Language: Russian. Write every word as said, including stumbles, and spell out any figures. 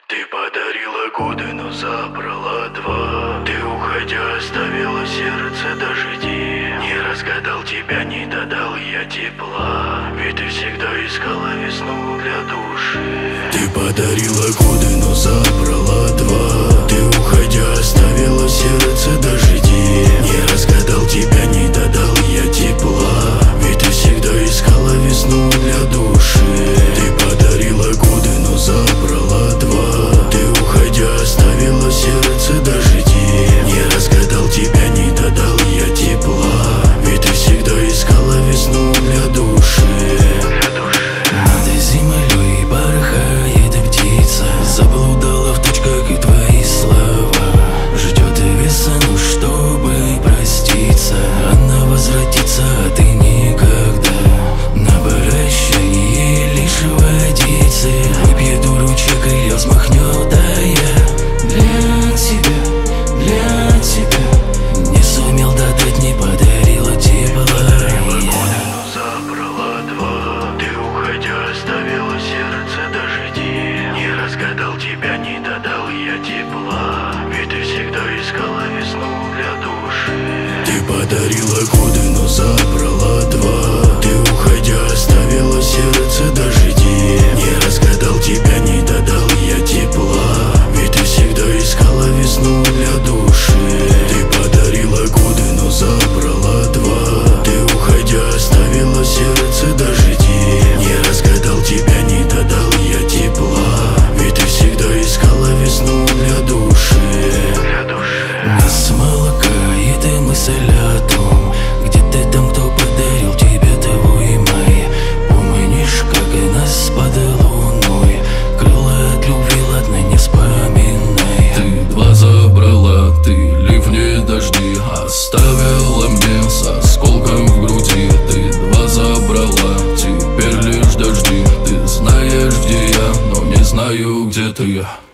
Ты подарила годы, но забрала два. Ты, уходя, оставила сердце дожди. Не разгадал тебя, не додал я тепла. Ведь ты всегда искала весну для души. Ты подарила годы, но забрала два. Ты, уходя, оставила сердце дожди. Не разгадал тебя, не додал я тепла. Ведь ты всегда искала весну для души. Ты подарила годы, но забрала два. Ты, уходя, оставила сердце дожди. Не разгадал тебя, не додал я тепла. Ведь ты всегда искала весну для души. Над землей порхает птица, заблудала в точках и твои слова. Ждет весну, чтобы проститься. Она возвратится, а ты никогда. На прощание лишь водицы. Выпьет у ручья, крылья взмахнет, а я для тебя, для тебя не сумел додать, не подарила тепла. Забрала два. Ты, уходя, оставила сердце дожди. Не разгадал тебя, не додал я тепла. Ведь ты всегда искала весну для души. Ты подарила годы, но забрала два. Ты, уходя, оставила сердце дожди. Не разгадал тебя, не додал я тепла. Ведь ты всегда искала весну для души. Ты подарила годы, но забрала два. Ты, уходя, оставила сердце дожди. Не разгадал тебя, не додал я тепла. Ведь ты всегда искала весну для души. Не смолкает мысль о том, где ты там, кто подарил тебе твой май. Помнишь, как нас под луной крыла от любви, ладно, не вспоминай. Ты два забрала, ты ливни дожди оставила мне с осколком в груди. Ты два забрала, теперь лишь дожди. Ты знаешь, где я, но не знаю, где ты.